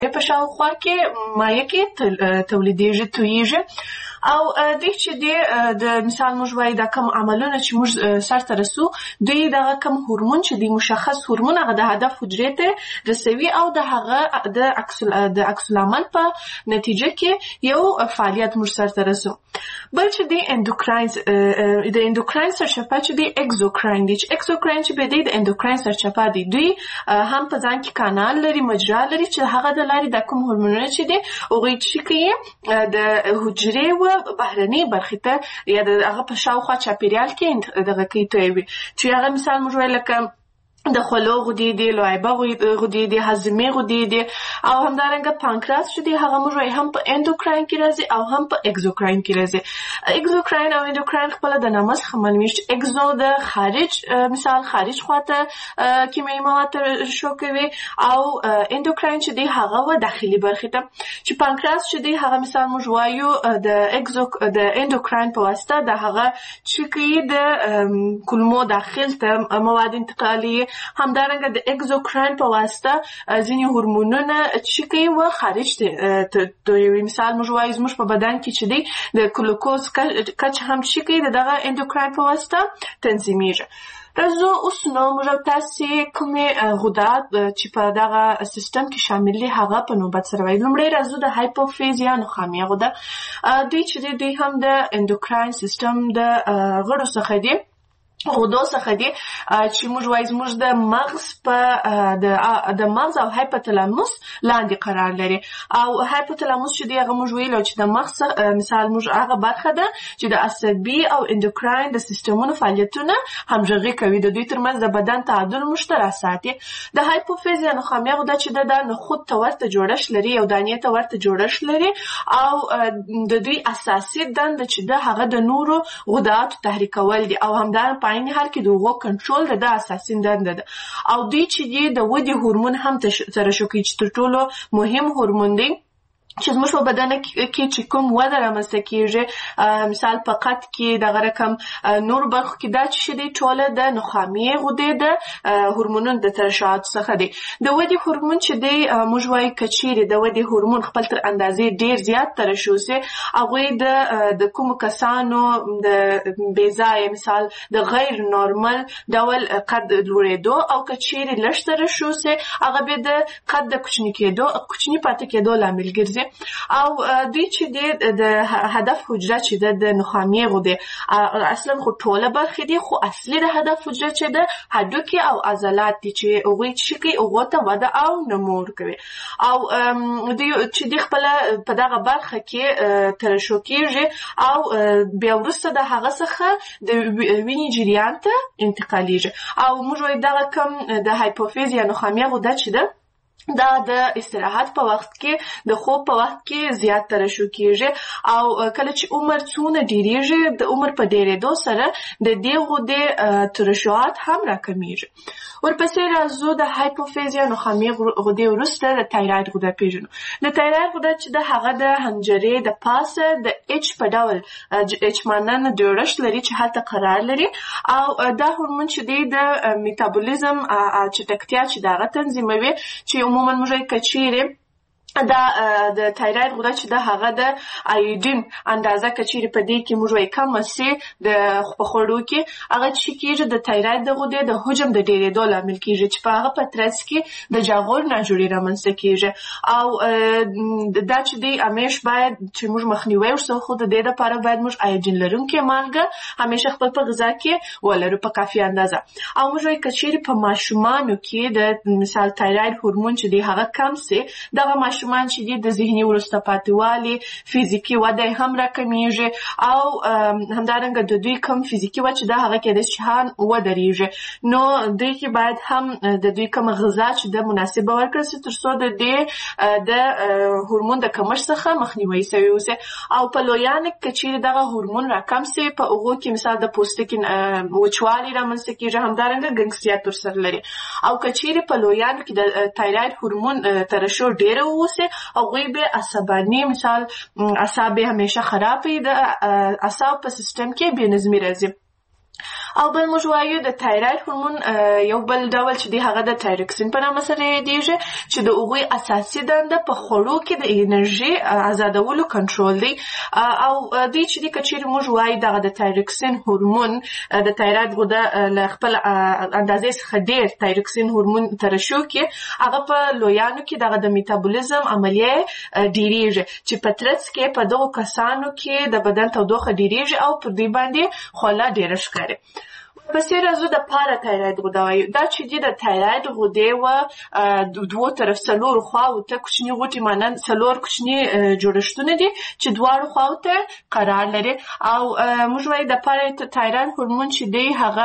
په شاوخوا کې مایع کې تولیدېږي تویېږي او دوی چې د مثال موږ وایو دا کم عملونه چې موږ سرته رسو دوی دغه کم هورمون چې دی مشخص هورمون هغه د هدف حجرې ته رسوي او د هغه د عکس العمل په نتیجه کې یو فعالیت موږ سرته رسو. بل چې دی د اندوکراین سرچپه چې دی اګزوکراین دی چې اګزوکراین چې به دی د اندوکراین سرچپه دی دوی هم په ځان کې کانال لري مجرا لري چې هغه د لارې د کوم هورمونونه چې دی هغوی چې کوي د حجرې بهرني برخې ته یا د هغه په شاوخوا چاپیریال کې دغه کوي تویوي چې هغه مثال موږ وایو لکه د خولو غدې دي لعابه غدې دي هاضمې غدې دي او همدارنګه پانکراس چې دی هغه موږ وایو هم په اندوکراین کې راځي او هم په اګزوکراین کې راځي. اګزوکراین او اندوکراین خپله د نامه څخه معلومیږي چې اګزو د خارج مثال خارج خواته کیمیاوي مواد ترشح کوي او اندوکراین چې دی هغه داخلي برخې ته چې پانکراس چې دی هغه مثال موږ وایو د اندوکراین په واسطه د هغه چې کوي د کولمو داخل ته مواد انتقالي همدارنګه د اګزوکراین په واسطه ځینې هورمونونه چې کوي و خارج ته یو مثال موږ وایو زموږ په بدن کې چې دی د ګلوکوز کچه هم چې کوي دغه اندوکراین په واسطه تنظیمیږي. راځو اوس نو موږ تاسې کومې غدات چې په دغه سیستم کې شامل دي هغه په نوبت سره وایو. لومړی راځو د هایپوفیز یا نخامیه غده دوی چې دوی هم د اندوکراین سیستم د غړو څخه دي غدو څخه دي چې موږ وایو زموږ د مغز په د مغز او هایپوتلاموس لاندې قرار لري او هایپوتلاموس چې دی هغه موږ ویلو چې د مغز مثال موږ هغه برخه ده چې د عصبي او اندوکراین د سیستمونو فعالیتونه همغږي کوي د دوی ترمنځ د بدن تعادل مشترک ساتي. د هایپوفیز یا نخامیه غده چې د نخود ته ورته جوړښت لري او دانې ته ورته جوړښت لري او د دوی اساسي دنده چې د هغه د نورو غداتو تحریکول دي او همدارنګه په عین حال کې د هغو کنټرول د اساسي دنده ده او دوی چې دی د ودې هورمون هم ترشح کوي چې تر ټولو مهم هورمون دی چې زموږ په بدن کې چې کوم وده رامنځته کېږي مثال په قد کې دغه رقم نور برخو کې دا چې دی ټوله د نخامیې غدې د هورمونونو د ترشحاتو څخه دی. د ودې هورمون چې دی موږ وایو که چیرې د ودې هورمون خپل تر اندازې ډېر زیات ترشح سي هغوی د کومو کسانو د بېځایه مثال د غیر نورمال ډول قد لوړېدو او که چیرې لږ ترشح سي هغه به د قد د کوچني پاتې کېدو لامل ګرځي او دوی چې دی د هدف حجره چې د نخامیې غدې اصلا خو ټوله برخې دي خو اصلي د هدف حجره چې د هډوکي او عضلات دي چې هغوی چې کوي هغو ته وده او نمو ورکوي او دوی چې دی خپله په دغه برخه کې ترشح کېږي او بیا وروسته د هغه څخه د وینې جریان ته انتقالیږي او موږ وایو دغه کم د هایپوفیز یا نخامیه غده چې ده دا د استراحت په وخت کې د خوب په وخت کې زیات ترشح کېږي او کله چې عمر څونه ډېرېږي د عمر په ډېرېدو سره د دې غدې ترشحات هم راکمیږي. ورپسې راځو د هایپوفیز یا نخامیې غدې وروسته د تایراید غده پیژنو. د تایراید غده چې د هغه د حنجرې د پاسه د اچ په ډول اچ مانند جوړښت لري چې هلته قرار لري او دا هورمون چې دی د میتابولیزم چټکتیا چې د هغه تنظیموي چې عموما موږ که چیرې دا د تایراید غده چې د هغه د ایودین اندازه که چیرې په دې کې موږ وایو کمه سي د په خوړو کې هغه چې کېږي د تایراید د غدې د حجم د ډېرېدو لامل کېږي چې په هغه په ترڅ کې د جاغور ناجوړي رامنځته کېږي او دا چې دی همیش باید چې موږ مخنیوی ورسره خو د دې دپاره باید موږ ایودین لرونکې مالګه همیشه خپل په غذا کې ولرو په کافي اندازه او موږ وایو که چیرې په ماشومانو کې د مثال تایراید هورمون چې دی هغه کم سي دغه ماشومان چې دي د ذهني وروسته پاتېوالي فزیکي وده هم راکمیږي او همدارنګه د دوی کم فزیکي وده چې دا هغه کېدای شي چې ودرېږي نو دوی کې باید هم د دوی کومه غذا چې د مناسبه ورکړل سي تر څو د دې د هورمون د کمښت څخه مخنیوی سوی اوسي او په لویانو کې چې دغه هورمون راکم سي په هغو کې مثال د پوستکي وچوالي رامنځته کېږي همدارنګه ګنګسیات ورسره لري او که چیرې په لویانو کې د تایراید هورمون ترشح ډېره ووسي هغوی به عصباني مثال اعصاب همیشه خراب وي د اعصاب په سیستم کې بې نظمي راځي او بل موږ وایو د تایراید هورمون یو بل ډول چې دی هغه د تایروکسین په نامه سره یادیږي چې د هغوی اساسي دنده په خوړو کې د انرژي آزادولو کنټرول دی او دی چې دی که چیرې موږ وایو دغه د تایروکسین هورمون د تایراید غده له خپل اندازې څخه ډېر تایروکسین هورمون ترشح کې هغه په لویانو کې دغه د میتابولیزم عملیه ډیریږي چې په ترڅ کې په دغو کسانو کې د بدن تودوخه ډیریږي او پر دوی باندې خوله ډیره ښکاري. پسې راځو د پارا تایراید غده وایو. دا چې دی د تایراید غدې دوو طرف څلورو خواو ته کوچني غوټې مانند څلور کوچني جوړښتونه دي چې دواړو خواو ته قرار لري او موږ وایو د پارا تایراید هورمون چې دی هغه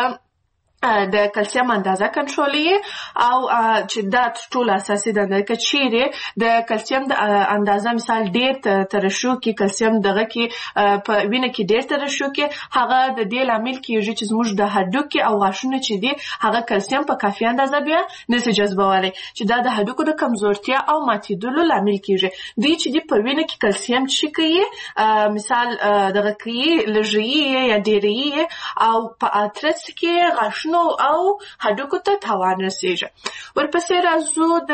د کلسیم اندازه کنټرولوي او چې دا ټول اساسي دنده که چیرې د کلسیم د اندازه مثال ډېر ترشح کې کلسیم دغه کې په وینه کې ډېر ترشح کې هغه د دې لامل کېږي چې زموږ د هډوکي او غاښونه چې دي هغه کلسیم په کافي اندازه بیا نشي جذبولی چې دا د هډوکو د کمزورتیا او ماتېدلو لامل کېږي. دوی چې دي په وینه کې کلسیم چې کوي مثال دغه کوي لږوي یا ډېروي او په ترڅ کې غاښونه او هډوکو ته تاوان رسیږي. ورپسې راځو د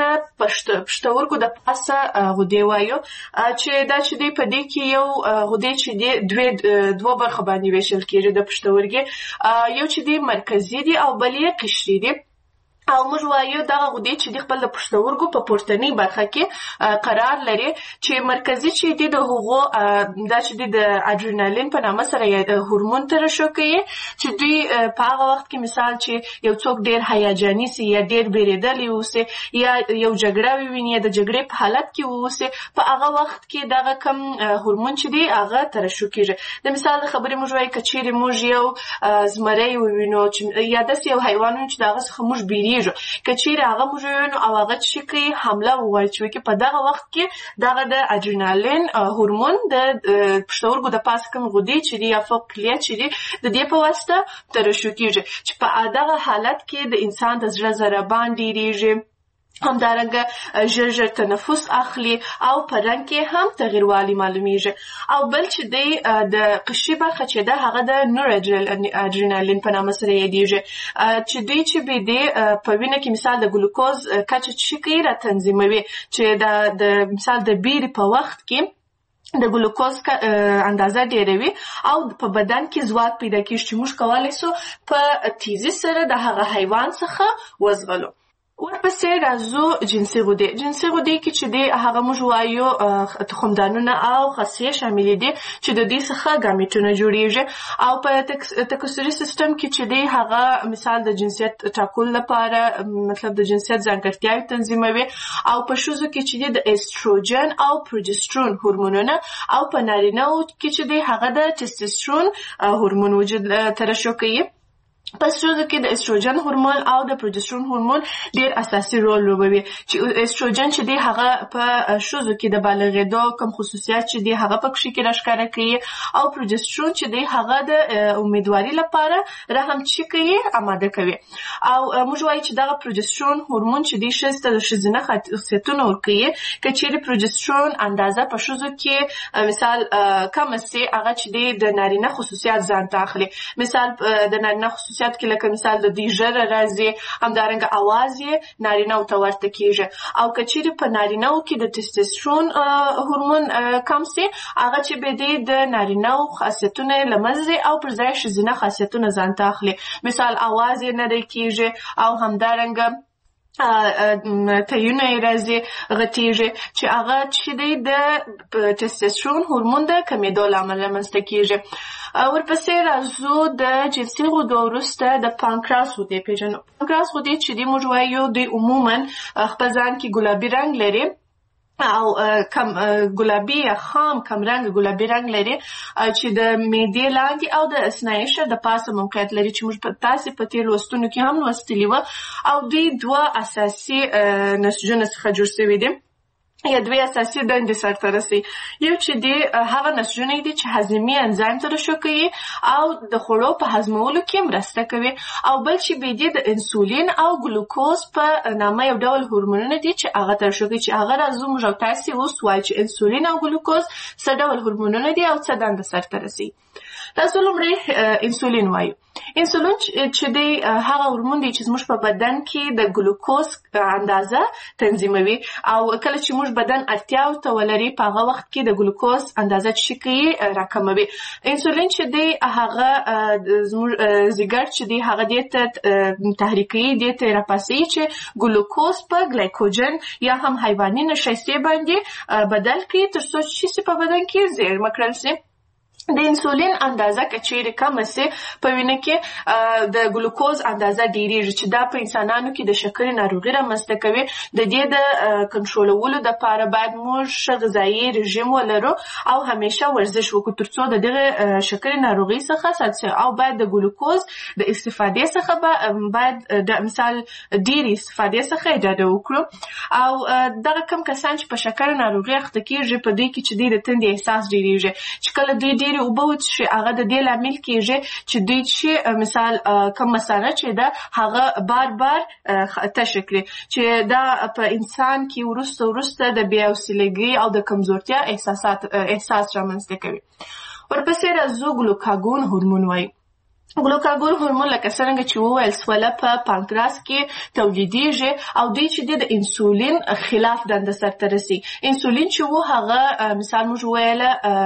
پښتورګو د پاسه غدې وایو چې دا چې دی په دې کې یو غدې چې دی دوه برخه باندې ویشل کېږي د پښتورګي، یو چې دی مرکزي دی او بل یې قشري دی او موږ وایو دغه غدې چې د خپل د پښتورګو په پورتنۍ برخه کې قرار لري چې مرکزي چې دی د هغو دا چې دی د اډرینالین په نامه سره هورمون ترشح کوي چې دوی په هغه وخت کې مثال چې یو څوک ډېر هیجاني سي یا ډېر بیریدلی اوسي یا یو جګړه وویني د جګړې په حالت کې اوسي په هغه وخت کې دغه کم هورمون چې دی هغه ترشح کېږي. د مثال د خبرې موږ وایو که چیرې موږ یو زمری ووینو یا داسې یو حیوان ووینو چې د هغه څخه موږ بیریږو که چیرې هغه موږ ووینو او هغه چې کوي حمله ووایي چې وکړي په دغه وخت کې دغه د اډرینالین هورمون د پښتورګو د پاسه کوم غدې چې دي یا فوق کلیه چې دي د دې په واسطه ترشح کېږي چې په دغه حالت کې د انسان د زړه ضربان ډېرېږي، همدارنګه ژر تنفس اخلي او په رنګ کې هم تغیروالی معلومیږي. او بل چې دی د قشري برخه چې ده هغه د نور اډرینالین په نامه سره یادیږي چې دوی چې به دی په وینه کې مثال د ګلوکوز کچه چې کوي را تنظیموي چې د مثال د بیرې په وخت کې د ګلوکوز اندازه ډیروي او په بدن کې ځواک پیدا کېږي چې موږ کولی سو په تیزی سره د هغه حیوان څخه وزغلو. ورپسې راځو جنسي غدې. جنسي غدې کې چې دی هغه موږ وایو تخمدانونه او خصیې شاملې دي چې د دې څخه ګامیټونه جوړیږي او په تکثري سیستم کې چې دی هغه مثال د جنسیت ټاکلو لپاره مطلب د جنسیت ځانګړتیاوې تنظیموي او په ښځو کې چې دی د ایستروجن او پروجسترون هورمونونه او په نارینه‌و کې چې دی هغه د ټسټوسترون هورمون وجود ترشح کوي. پس ښځو کې د ایستروجن هورمون او د پروجسترون هورمون ډېر اساسي رول لوبوي چې ایستروجن چې دی هغه په ښځو کې د بالغېدو کوم خصوصیات چې دی هغه پکې کې راښکاره کوي او پروجسترون چې دی هغه د امیدواري لپاره رحم چې کوي آماده کوي. او موږ وایو چې دغه پروجسترون هورمون چې دی ښځې ته د ښځینه خاصیتونه ورکوي. که چیرې پروجسترون اندازه په ښځو کې مثال کمه سي هغه چې دی د نارینه خصوصیات ځان ته اخلي. مثال د نارینه خصوصیات کې لکه مثال د دوی ژره راځي، همدارنګه اواز یې نارینه‌و ته ورته کېږي. او که چیرې په نارینه‌و کې د ټسټوسترون هورمون کم سي هغه چې به دی د نارینه‌و خاصیتونه له منځه او پر ځای ښځینه خاصیتونه ځان ته اخلي. مثال اواز یې نری کېږي او همدارنګه تیونه یې راځي غټېږي چې هغه چې دی د ټسټوسترون هورمون د کمېدو له امله رامنځته کېږي. ورپسې راځو د جنسي غدو وروسته د پانکراس غدې پېژنو. پانکراس غدې چې دی موږ وایو دوی عموما خپل ځان کې ګلابي رنګ لري او کم ګلابي یا خام کم رنګ ګلابي رنګ لري چې د معدې لاندې او د اثنایشر د پاسه موقعیت لري چې موږ تاسې په تېر لوستونو کې هم لوستلي وه. او دوی دوه اساسي نسجونه څخه جوړ شوي دي یا دوی اساسي دندې سرته رسوي. یو چې دی هغه نسجونه دي چې هضمي انزایم ترشح کوي او د خوړو په هضمولو کې مرسته کوي. او بل چې به دی د انسولین او ګلوکوز په نامه یو ډول هورمونونه دي چې هغه ترشح کوي چې هغه راځو موږ او تاسې اوس وایو چې انسولین او ګلوکوز څه ډول هورمونونه دي او څه دنده سرته رسوي. راځو لومړی انسولین وایو. انسولین چې دی هغه هورمون دی چې زموږ په بدن کې د ګلوکوز اندازه تنظیموي او کله چې موږ بدن اړتیاو ته ولري په هغه وخت کې د ګلوکوز اندازه چې کوي راکموي. انسولین چې دی هغه زموږ ځیګر چې دی هغه دې ته تحریکي دې ته راپاسي چې ګلوکوز په ګلایکوجن یا هم حیواني نشایستې باندې بدل کړي تر څو چې په بدن کې زېرمه کړل شي. د انسولین اندازه که چیرې کمه سي په وینه کې د ګلوکوز اندازه ډیریږي چې دا په انسانانو کې د شکرې ناروغي رامنځته کوي. د دې د کنټرولولو دپاره باید موږ ښه غذایي رژیم ولرو او همیشه ورزش وکړو تر څو د دغه شکرې ناروغۍ څخه ساتل شي او باید د ګلوکوز د استفادې څخه باید د مثال ډیرې استفادې څخه ډډه وکړو. او دغه کم کسان چې په شکرې ناروغۍ اخته کېږي په دوی کې چې دوی د تندې احساس ډیریږي چې کله دوی اوبه وڅښي هغه د دې لامل کېږي چې دوی چې مثال کم مثانه چې ده هغه بار بار تشه کړي چې دا په انسان کې وروسته د بې حوصلګۍ او د کمزورتیا احساس رامنځته کوي. ورپسې راځو ګلوکاګون هورمون وایي. ګلوکاګون هورمون لکه څرنګه چې وویل سوله په پانکراس کې تولیدېږي او دوی چې د انسولین خلاف دنده سرته رسي. انسولین چې و هغه مثال موږ وویله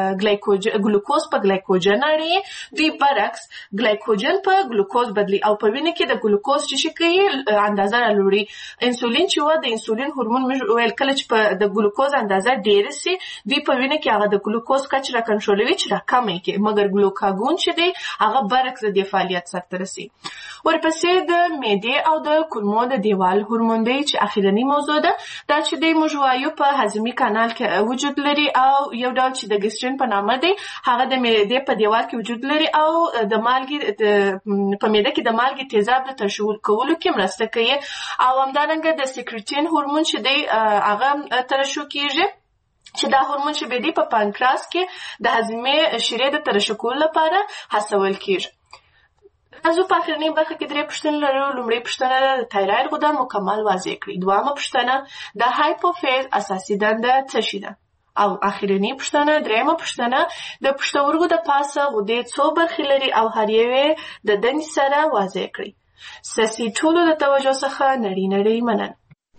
ګلوکوز په ګلایکوجن اړوي، دوی برعکس ګلایکوجن په ګلوکوز بدلي او په وینه کې د ګلوکوز چې کوي اندازه راوړي. انسولین چې و د انسولین هورمون موږ وویل کله چې په د ګلوکوز اندازه ډیره سي دوی په وینه کې هغه د ګلوکوز کچه راکنټرولوي چې راکمه کړي، مګر ګلوکاګون چې دی هغه برعکس د فعالیت سرته رسي. ورپسې د معدې او د کولمو د دیوال هورمون دی چې اخرنی موضوع ده. دا چې دی موږ وایو په هضمي کانال کې وجود لري او یو ډول چې د ګسترین په نامه دی هغه د معدې په دیوال کې وجود لري او د مالګې په معده کې د مالګې تیزاب د ترشح کولو کې مرسته کوي. او همدارنګه د سکریټین هورمون چې دی هغه ترشح کیږي چې دا هورمون چې دی په پانکراس کې د هضمي شیرې د ترشح کولو لپاره هڅول کیږي. راځو په اخرنۍ برخه کې درې پوښتنې لرو. لومړۍ پوښتنه د تایراید غده مکمل واضح کړئ. دویمه پوښتنه د هایپوفیز اساسي دنده څه شي ده؟ او اخرنۍ پوښتنه دریمه پوښتنه د پښتورګو د پاسه غدې څو برخې لري او هر یوې د دندې سره واضح کړئ. ستاسې ټولو د توجه څخه نړۍ مننه.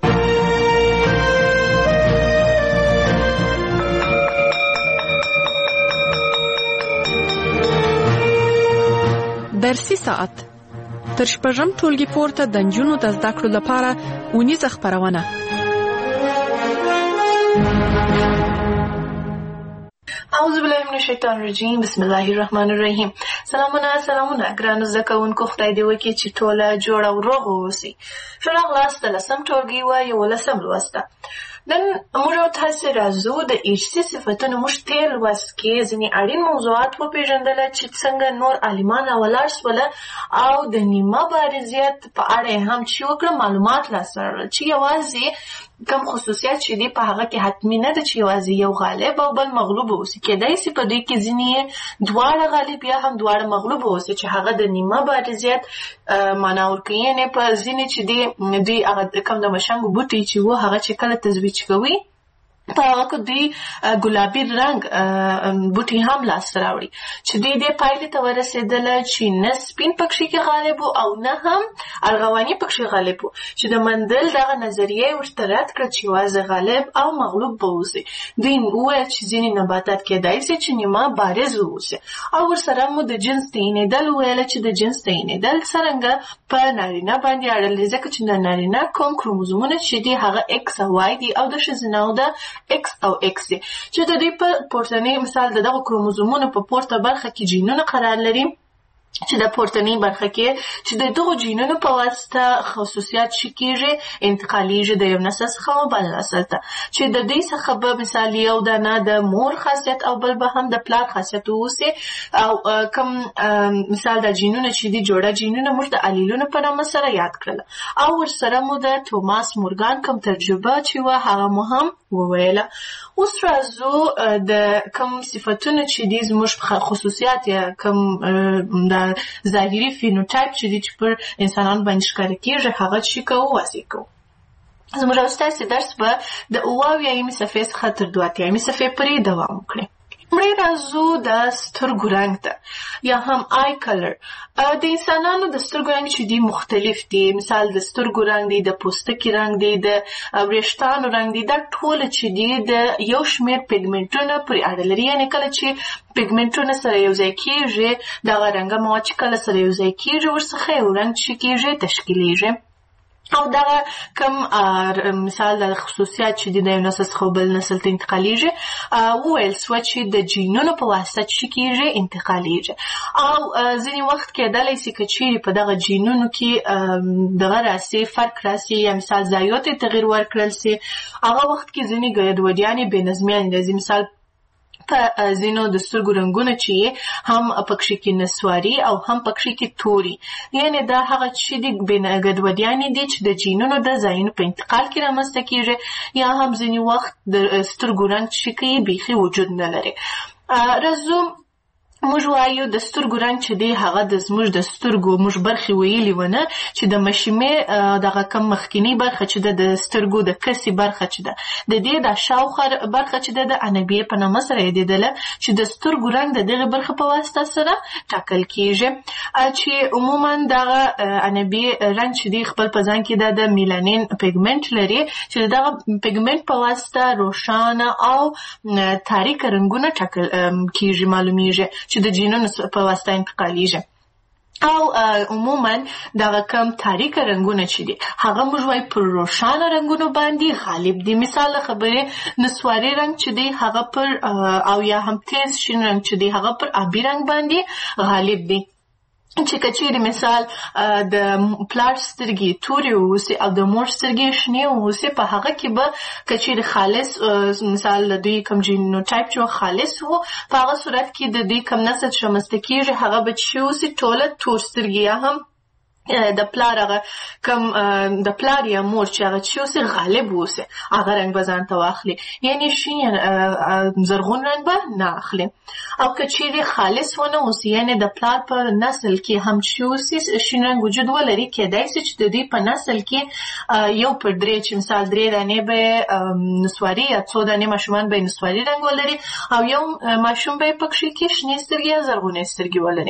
درسي ساعت تر شپږم ټولګي پورته د نجونو د زده کړو لپاره اونیزه خپرونه. اعوذ بالله من الشیطان الرجیم بسم الله الرحمن الرحیم. سلامونه ګرانو زده کوونکو، خدای دې وکړي چې ټوله جوړ او روغ واوسئ. ښه راغلاست د 10م ټولګي و 11م لوست. نن موږ تاسو راځو د ارثي صفتونو موږ تیر لوست کې ځینې اړین موضوعات وپېژندل چې څنګه نور عالمان راولاړ سول او د نیمه بارزیت په اړه هم چې وکړه معلومات لاسته راوړل چې یوازې کم خصوصیات چې دی په هغه کې حتمی نه ده چې یوازې یو غالب او بل مغلوب اوسي. کېدای سي په دوی کې ځینې دواړه غالب یا هم دواړه مغلوب اوسي چې هغه د نیمه بارزیت معنا ورکوي. یعنې په ځینې چې دوی هغه کم د مشنګو بوټي چې و هغه چې کله تزویج کوي په هغه کې دوی ګلابي رنګ بوټي هم لاسته راوړي چې دوی دې پایلې ته ورسېدله چې نه سپین پکښې کې غالب او نه هم ارغواني پکښې غالب و چې د مندل دغه نظریه ورته رد کړه چې یوازې غالب او مغلوب به اوسي. دوی وویل چې ځینې نباتات کېدای سي چې نیمه بارز واوسي او ورسره مو د جنس تعینېدل وویله چې د جنس تعینېدل څرنګه په نارینه باندې اړه لري ځکه چې د نارینه کوم کروموزومونه چې دي هغه اکس او وای دي او د ښځینه د X او X دي چې د دوی په پورتنۍ مثال دغه کروموزومونو په پورته برخه کې جینونه قرار لري چې د پورتنۍ برخه کې چې د دغو جینونو په واسطه خصوصیات چې کېږي انتقالیږي د یو نسل څخه بل نسل ته چې د دوی څخه به مثال یو دانه د مور خاصیت او بل به هم د پلار خاصیت اوسي. او کوم مثال د جینونو چې دي جوړه جینونه موږ د الیلونو په نامه سره یاد کړل او ورسره مو د توماس مورګان کوم تجربه چې و هغه مو هم وویله. اوس راځو د کوم صفتونه چې دي زموږ خصوصیات یا کوم د ظاهري فینوټایپ چې دي چې پر انسانانو باندې ښکاره کېږي هغه چې کوو واضح کوو. زموږ ستاسې درس به د 78مې صفحې څخه تر 82مې صفحې پورې دوام وکړي. مړی راځو د سترګو رنګ ته یا هم آی کلر. د انسانانو د سترګو رنګ چې دي مختلف دي. مثال د سترګو رنګ دی، د پوستکي رنګ دی، د وریښتانو رنګ دی. دا ټول چې دي د یو شمېر پیګمنټونه پورې اړه لري. یعنې کله چې پیګمنټونه سره یو ځای کېږي، دغه رنګه مواد چې کله سره یو ځای کېږي، ورڅخه یو رنګ چې کېږي تشکیلیږي. او دغه کم مثال د خصوصیات چې د یو نسل څخه بل نسل ته انتقالیږي، وویل سوه چې د جینونو په واسطه چې کېږي انتقالیږي. او ځینې وخت کېدلی سي که چیرې په دغه جینونو کې دغه راسي، فرق راسي، یا مثال ضایعو ته تغییر ورکړل سي، هغه وخت کې ځینې ګډوډیانې بې نظمیانې راځي. مثال په ځینو د سترګو رنګونه چې هم پکښې کې نسواري او هم پکښې کې توري، یعنې دا هغه چې د ګډوډیانې دي چې د جینونو د ځایونو په انتقال کې رامنځته کېږي، یا هم ځینې وخت د سترګو رنګ چې کوي بیخي وجود نه لري. راځو موږ وایو د سترګو رنګ چې دی هغه د زموږ د سترګو موږ برخې ویلي ونه چې د مشیمې دغه کم مخکینی برخه چې د سترګو د کسي برخه چې ده د دې د شاوخوا برخه چې د انبیه په نامه سره یادېدله چې د سترګو رنګ د دغه برخه په واسطه سره ټاکل کېږي، چې عموما دغه انبیه رنګ چې دی خپل په ځان کې د میلانین پیګمنټ لري چې دغه پیګمنټ په واسطه روښانه او تاریک رنګونه ټاکل کېږي، معلومیږي چې د جینونو په واسطه انتقالیږي. او عموما دغه کم تاریک رنګونه چې دي هغه موږ وایو پر روښانه رنګونو باندې غالب دي. مثال خبرې نسواري رنګ چې دی هغه پر او یا هم تیز شین رنګ چې دی هغه پر آبي رنګ باندې غالب دي. چې کچېرې مثال د پلار سترګې تورې واوسي او د مور سترګې شنې واوسي، په هغه کې به کچېرې خالص مثال د دوی کوم جینوټایپ چې خالص وو، په هغه صورت کې د دوی کوم نسل چې رامنځته کېږي هغه به چې واوسي ټوله تور سترګې، یا هم د پلار هغه کم د پلار یا مور چې هغه چې اوسي غالب اوسي هغه رنګ به ځان ته واخلي، یعنې شین زرغون رنګ به نه اخلي. او که چیرې خالص ونه اوسي، یعنې د پلار په نسل کې هم چې اوسي شین رنګ وجود ولري، کېدای سي چې د دوی په نسل کې یو پر درې چې مثال 3 دانې به نسواري یا 2 دانې ماشومان به نسواري رنګ ولري او یو ماشوم به پکښې کې شنې سترګې یا زرغونې سترګې ولري.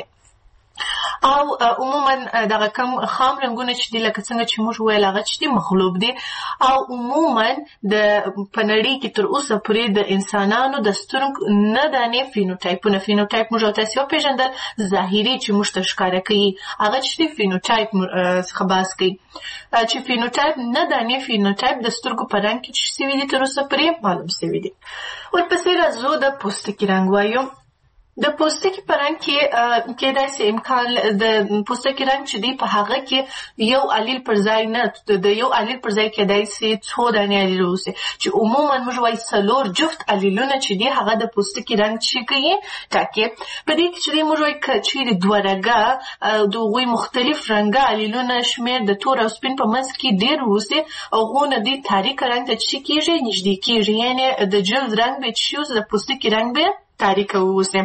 او عموما دغه کم خام رنګونه چې دي لکه څنګه چې موږ ویل هغه چې دي مغلوب دي. او عموما د په نړۍ کې تر اوسه پورې د انسانانو د سترګو نه دانې فینوټایپونه، فینوټایپ موږ تاسو وپېژندل ظاهري چې موږ ته ښکاره کوي، هغه چې دي فینوټایپ څخه بحث کوي چې فینوټایپ نه دانې فینوټایپ د سترګو په رنګ کې چې سوي دي تر اوسه پورې معلوم سوي دي. ورپسې راځو د پوستکي رنګ وایو. د پوستکي په رنګ کې کېدای سي امکان د پوستکي رنګ چې دی په هغه کې یو الیل پر ځای نه، د یو الیل پر ځای کېدای سي 2 دانې الیل اوسي، چې عموما موږ وایو 4 جفت الیلونه چې دی هغه د پوستکي رنګ چې کوي ټاکي. په دې کې چې موږ وایو که چیرې 2 رنګه د هغوی مختلف رنګه الیلونه شمېر د تور او سپین په منځ کې ډېر اوسي، هغونه دی تاریک رنګ ته چې کېږي نږدې کېږي، یعنې د جلد رنګ به چې اوس د پوستکي رنګ به تاریک اوسي.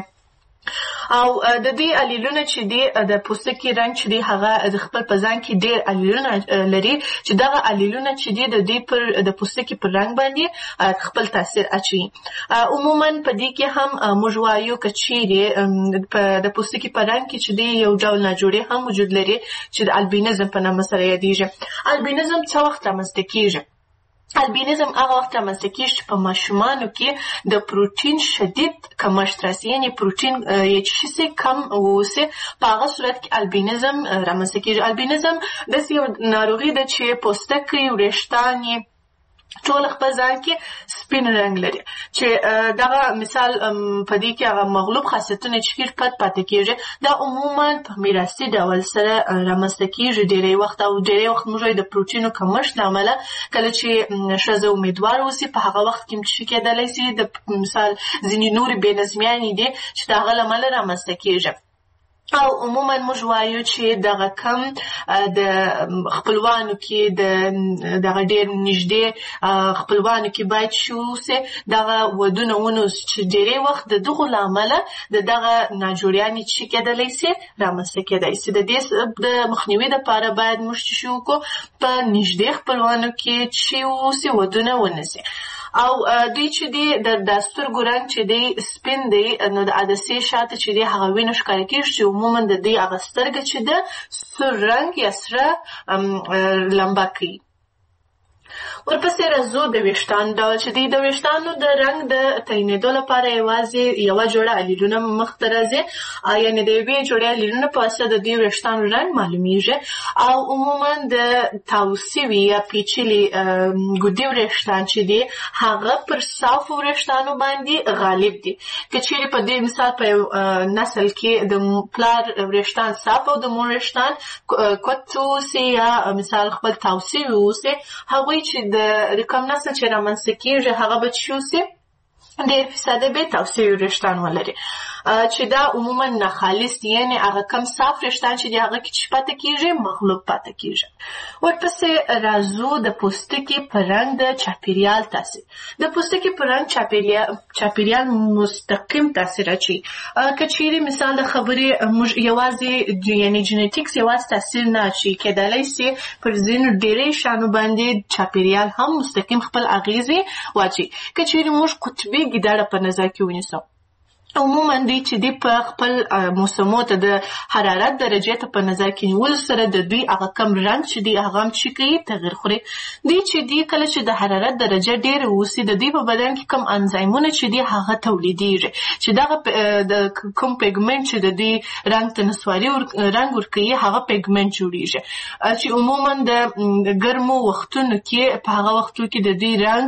او د دې الیلونه چې دی د پوستکي رنګ چې دی هغه د خپل په ځان کې ډېر الیلونه لري، چې دغه الیلونه چې دی د دې پر د پوستکي پر رنګ باندې خپل تاثیر اچوي. عموما په دې کې هم موږ وایو که چیرې د پوستکي په رنګ کې چې دی یو ډول ناجوړي هم وجود لري چې د البینزم په نامه سره یادېږي. البینزم څه وخت رامنځته کېږي؟ البینزم هغه وخت رامنځته کېږي چې په ماشومانو کې د پروټین شدید کمښت راسي، یعنې پروټین چې شي کم واوسي، په هغه صورت کې البینزم رامنځته کېږي. البینزم داسې یو ناروغي ده چې پوستکی، وریښتان یې ټول خپل ځان کې سپین رنګ لري، چې دغه مثال په دې کې هغه مغلوب خاصیتونه چې پټ پاتې کېږي دا عموما په میراثي ډول سره رامنځته کېږي ډېری وخت. او ډېری وخت موږ د پروټینو کمښت له امله کله چې ښځه امیدوار اوسي په هغه وخت کې چې کېدلی سي د مثال ځینې نورې بې نظمیانې دي چې د هغه له امله رامنځته کېږي. او عموما موږ وایو چې دغه کم د خپلوانو کې دغه ډېر نږدې خپلوانو کې باید شي اوسي دغه ودونه ونوسي، چې ډېری وخت د دغو له امله دغه ناجوړیانې چې کېدلی سي رامنځته کېدای سي. د دې د مخنیوي دپاره باید موږ چې شي وکړو په نږدې خپلوانو کې چې اوسي ودونه ونسي. او دوی چې دی د سترګو رنګ چې دی سپین دی نو د عدسې شاته چې دی هغه وینه ښکاره کېږي چې عموما د دې هغه سترګه چې ده سور رنګ یا سره لمبه کوي. ورپسې راځو د ویښتانو ډول چې دی د ویښتانو د رنګ د تعینېدو لپاره یوازې یوه جوړه الیلونه مخته راځي، یعنې د یوې جوړې الیلونه په واسطه د دې ویښتانو رنګ معلومیږي او عموما د تاو سوي یا پیچلي ګودي وریښتان چې دي هغه پر صافو وریښتانو باندې غالب دي. که چیرې په دې مثال په یو نسل کې د پلار وریښتان صاف او د مور وریښتان کوت اوسي یا مثال خپل تاو سوي اوسي، هغوی چې د کوم نسل چې رامنځته کېږي هغه به چې اوسي ډېر فیصده به تاو سوي وریښتان ولري چې دا عموما ناخالص دي، یعنې هغه کم صاف وریښتان چې دي هغه کې چې پاته کېږي مغلوب پاته کېږي. ورپسې راځو د پوستکي په رنګ د چاپېریال تاثیر. د پوستکي په رنګ چاپېریال مستقیم تاثیر اچوي. که چیرې مثال د خبرې موږ یوازې یعنې جینیټیکس یوازې تاثیر نه اچوي، کېدلی سي پر ځینو ډېرې شیانو باندې چاپېریال هم مستقیم خپل اغېزې واچوي. که چیرې موږ قطبي ګیدړه په نظر کې ونیسو، عموما دوی چې دی په خپل موسمو ته د حرارت درجې ته په نظر کې نیولو سره د دوی هغه کم رنګ چې دی هغه هم چې کوي تغیر خوري. دوی چې دی کله چې د حرارت درجه ډېره اوسي د دوی په بدن کې کم انزایمونه چې دی هغه تولیدېږي چې دغه د کوم پیګمنټ چې د دوی رنګ ته نسواري رنګ ورکوي هغه پیګمنټ جوړېږي چې عموما د ګرمو وختونو کې په هغه وختو کې د دوی رنګ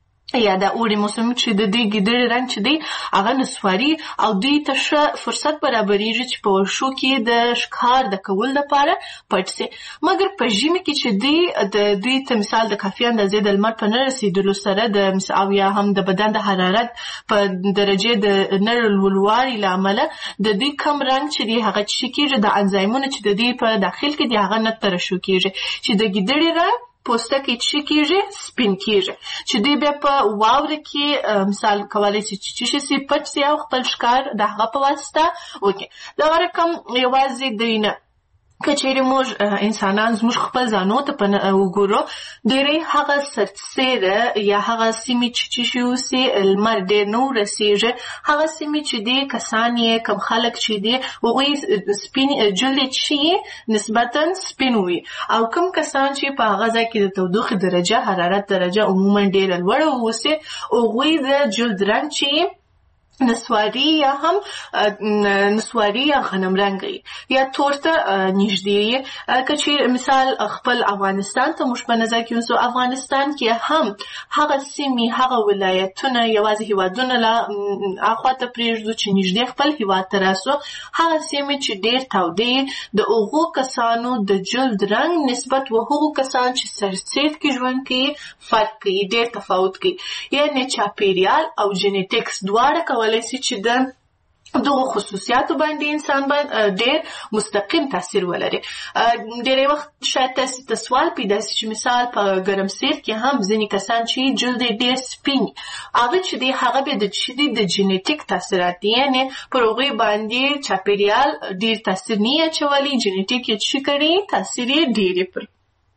یا د اوړي موسم چې د دې ګیدړې رنګ چې دی هغه نسواري او دوی ته ښه فرصت برابرېږي چې په ورشو کې د ښکار د کولو لپاره پټ سي. مګر په ژمي کې چې دوی ته مثال د کافي اندازې د لمر په نه رسېدلو سره او یا هم د بدن د حرارت په درجې د نه لوړوالي له امله د دوی کم رنګ چې دی هغه چې کېږي د انزایمونو چې د دوی په داخل کې دی هغه نه ترشح کېږي چې د ګیدړې رنګ پوستکی چې کېږي سپین کېږي چې دوی بیا په واوره کې مثال کولی شي چې شي پټ سي او خپل ښکار د هغه په واسطه وکړي. دغه رقم یوازې دوی نه، که چیرې موږ انسانان زموږ خپل ځانو ته وګورو ډېری هغه سرسیره یا هغه سیمې چې شي اوسي لمر ډېر نه ورسېږي هغه سیمې چې دي کسان یې کم خلک چې دي هغوی سپین جلد چې نسبتا سپین وي او کم کسان چې په هغه ځای کې د تودوخې درجه حرارت درجه عموما ډېره لوړه اوسي هغوی د جلد رنګ چې نسواري یا هم نسواري یا غنم رنګي یا تور ته نږدې. که چې مثال خپل افغانستان ته موږ په نظر کې ونیسو، افغانستان کې هم هغه سیمې هغه ولایتونه یوازې هیوادونه له اخوا ته پرېږدو چې نږدې خپل هیواد ته راسو، هغه سیمې چې ډېر تودې د هغو کسانو د جلد رنګ نسبت و هغو کسان چې سرسید کې ژوند کوي فرق کوي، ډېر تفاوت کوي. یعنې چاپېریال او جینیټیکس دواړه کولی شي چې د دغو خصوصیاتو باندې انسان باندې ډېر مستقیم تاثیر ولري. ډېری وخت شاید تاسې ته سوال پیدا شي چې مثال په ګرمسیر کې هم ځینې کسان چې جلد یې ډېر سپین هغه چې دی هغه بیا د جینیټیک تاثیرات دي، یعنې پر هغوی باندې چاپېریال ډېر تاثیر نه اچولی، جینیټیک یې څه کړي تاثیر یې ډېر یې پر.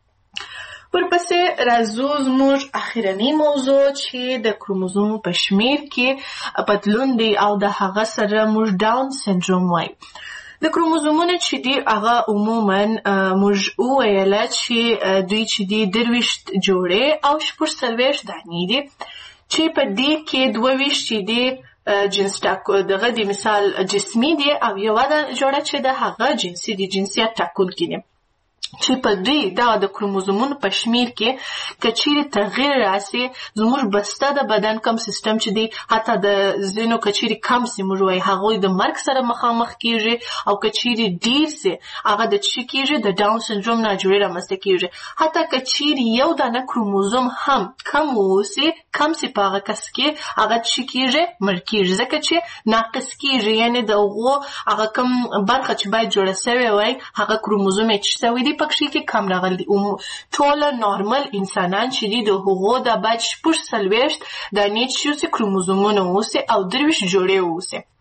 ورپسې راځو زموږ اخرنۍ موضوع چې د کروموزوم په شمیر کې بدلون دی او د هغه سره موږ ډاون سنډروم وایو. د کروموزومونه چې دی هغه عموما موږ وویله چې دوی چې دی 23 جوړې او 40 دانې دي چې په دې کې 22 چې دی جنس دغه د مثال جسمي دي او یوه جوړه چې د هغه جنسي دي جنسیت ټاکونکي دي چې په دوی دا د کروموزومونو په شمیر کې که چیرې تغییر راسي زموږ بسته د بدن کم سیستم چې دی حتی د ځینو که چیرې کم سي موږ وایي هغوی د مرګ سره مخامخ کېږي او که چیرې ډېر سي هغه د څه کېږي د ډاون سنډروم ناجوړې رامنځته کېږي. حتی که چیرې یو دانه کروموزوم هم کم واوسي کم سي په هغه کس کې هغه څه کېږي مړ کېږي ځکه چې ناقص کېږي، یعنې د هغو هغه کم برخه چې باید جوړه سوې وای هغه کروموزوم یې څه سوی دی پکښې کې کم راغلی. ټوله نارمل انسانان چې دي د هغو د باید 40 دانې چې اوسي کروموزومونه اوسي او 23 جوړې اوسي.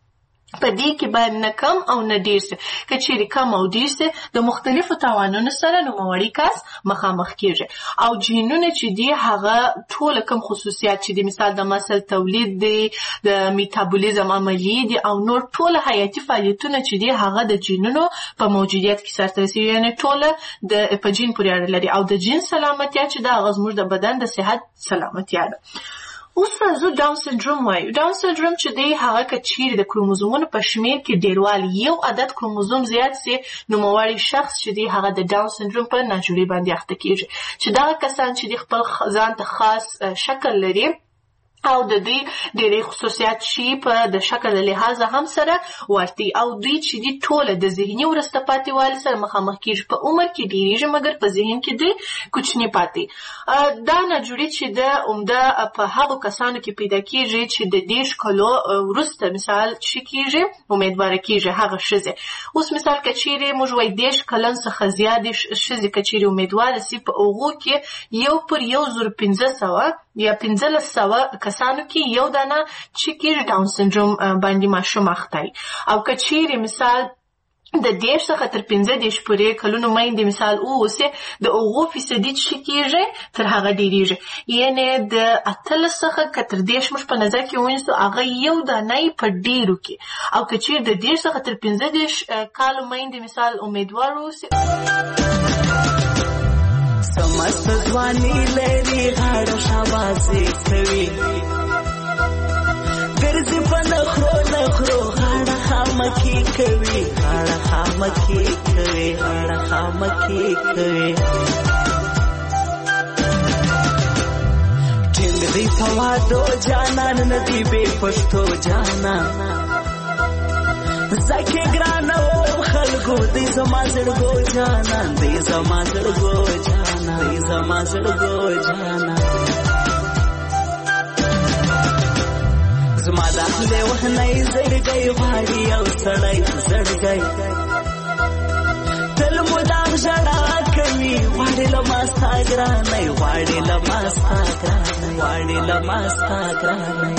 په دې کې باید نه کم او نه ډیر سي. که چیرې کم او ډیر سي د مختلفو تاوانونو سره نوموړی کس مخامخ کیږي. او جینونه چې دي هغه ټول کوم خصوصیات چې دي، مثال د مسل تولید دي، د میتابولیزم عملیې دي او نور ټول حیاتي فعالیتونه چې دي هغه د جینونو په موجودیت کې سرته رسوي. یعنې ټوله په جین پورې اړه لري او د جین سلامتیا چې دا هغه زموږ د بدن د صحت سلامتیا ده. اوس راځو ډاون سنډروم وایو. ډاون سنډروم چې دی هغه که چیرې د کروموزومونو په شمیر کې ډیروالی یو عدد کروموزوم زیات سي، نوموړی شخص چې دی هغه د ډاون سنډروم په ناجوړي باندې اخته کیږي. چې دغه کسان چې دی خپل ځان ته خاص شکل لري او د دوی ډېرې خصوصیات چې په د شکل له لحاظه هم سره ورته او دوی چې دي ټوله د ذهني وروسته پاتې والي سره مخامخ کیږي. په عمر کې ډېریږي مګر په ذهن کې دوی کوچني پاتې. دا ناجوړي چې د عمده په هغو کسانو کې پیدا کیږي چې د 10 کالو وروسته مثال چې کیږي امیدواره کیږي هغه ښځې. اوس مثال که چیرې موږ وایو 10 کلن څخه زیاتې ښځې که چیرې امیدواره سي، په هغو کې 1/1500 یا 1500 کسانو کې یو دانه چې کیږي ډاون سنډروم باندې ماشوم اخته. او که چیرې مثال د 10 څخه تر 15 پورې کلونو میندې مثال اوسه د 3% چې کیږي تر هغه ډیریږي. یعنی د 18 څخه تر 10 مش په نظر کې ونیسو هغه یو دانه په ډیرو کې. او که چیرې د 10 څخه تر 15 کالو میندې مثال امیدوار اوسه سمست ځواني لري غاړه شاباسي کوي ګرځي په نخرو نخرو غاړه خامکی کوي غاړه خامکی کوي غاړه خامکی کوي ټینګ دی په وادو جانان ندی به پښتو جانان زکه ګرانو خلکو دې زما زړګو جانان دې زما زړګو جانان دې زما زړګو جانان زما داخله وهنۍ زړګي غواړي او سړی زړګي تل مدام ژړا کوي غواړي لما ستا ګرانۍ غواړي لما ستا ګرانۍ غواړي لما ستا ګرانۍ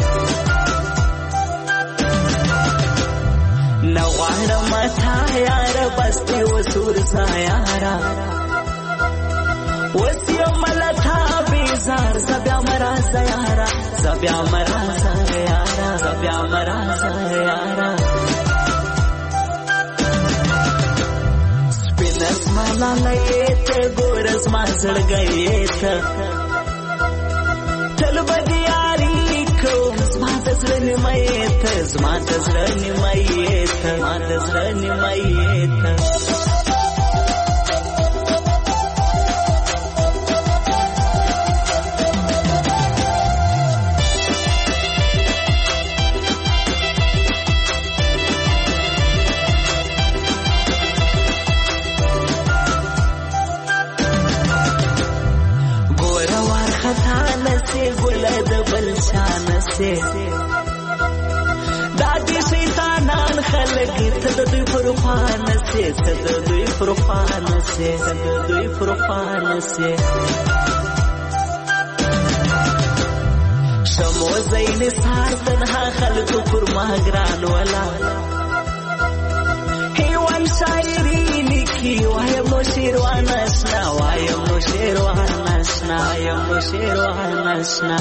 نغواړم تا یار بس دې وسور سا یارا وسیو ملتا بیزار زبیا مراز یارا زبیا مراز یارا زبیا مراز یارا سپینس مالا لیت ګورز ما زړګیت تل بدیاری کوم زما د زړه نیمایت زما د زړه نیمایت زما د زړه نیمایت ګل د بل شان سي دادی شیطانان خلق ته د دوی پروفان سي ته د دوی پروفان سي ته د دوی پروفان سي شمو زین سار تنها خلق پر ما ګران ولا هیوان شاعری لیکي وایم نو شیروان اسنا وایم نو شیروان اسنا وایم نو شیروان اسنا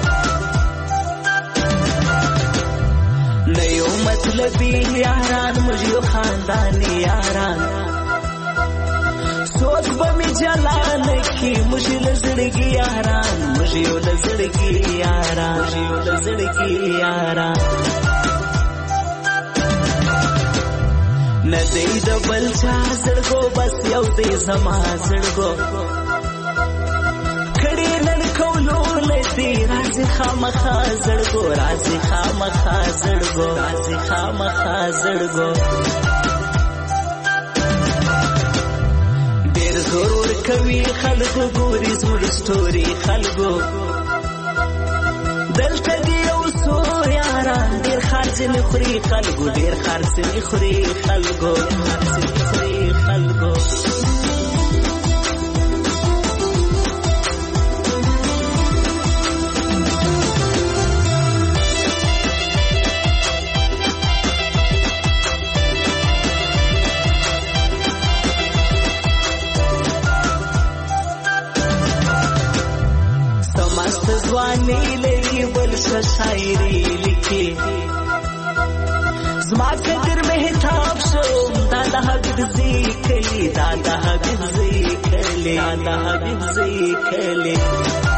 نیو مطلبی یاران مجھو خاندانی یاران سوک بمی جلان کی مجھے لزڑگی یاران مجھے لزڑگی یاران مجھے لزڑگی یاران ندی د بل چا زړګو بس یو دې زما زړګو کړي نن کولو لدی راځي خامخا زړګو راځي خامخا زړګو راځي خامخا زړګو ډېر ضرور کوي خلکو ګوري زموږ ستوري خلکو دلته دی اوسو یاران ډېر خرڅ نه خوري خلکو ډېر خرڅ نه خوري خلکو خرڅ نه خوري خلکو ما فکر مهتاب شو دا د حبیب ذکر دا د حبیب ذکر دا د حبیب ذکر